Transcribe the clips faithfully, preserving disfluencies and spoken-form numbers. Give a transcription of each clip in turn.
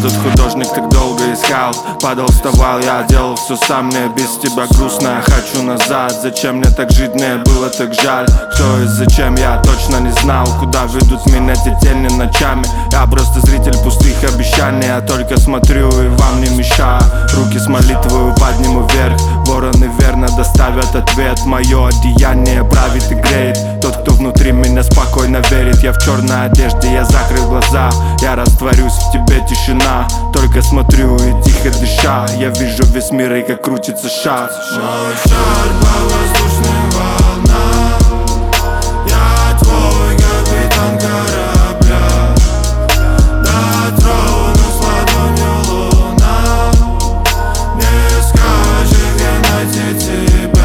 Этот художник так долго искал, падал, вставал, я делал все сам. Мне без тебя грустно, я хочу назад. Зачем мне так жить, мне было так жаль. Кто и зачем, я точно не знал. Куда ведут меня те тени ночами. Я просто зритель пустых обещаний. Я только смотрю и вам не мешаю. Руки с молитвою подниму вверх. Вороны верно доставят ответ. Мое одеяние правит и греет тот, кто внутри меня спокойно верит. Я в черной одежде, я закрыл глаза. Я растворюсь в тебе, тишина. Только смотрю и тихо дыша. Я вижу весь мир и как крутится шар. Мой шар по воздушным волнам. Я твой капитан корабля. Дотронусь ладонью луна. Не скажи, где найти тебя.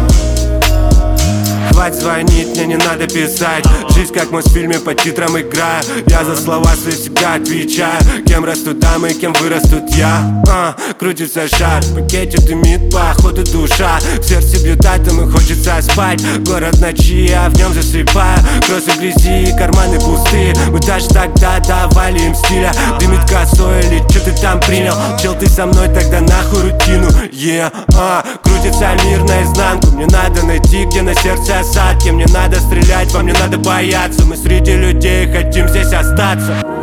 Хватит звонить, мне не надо писать. Жизнь как в Мосфильме по титрам играю. Я за слова свои всегда отвечаю. Кем растут дамы, кем вырастут я. а, Крутится шар, в пакете дымит, походу душа. В сердце бьет атомы, хочется спать. Город ночи, я в нем засыпаю. Кроссы в грязи, карманы пустые. Мы даже тогда давали им стиля. Дымит косой или что ты там принял? Чел, ты со мной, тогда нахуй рутину. yeah, а, Крутится мир наизнанку. Мне надо найти, где на сердце осадки. Мне надо стрелять, вам не надо бояться. Мы среди людей хотим здесь остаться.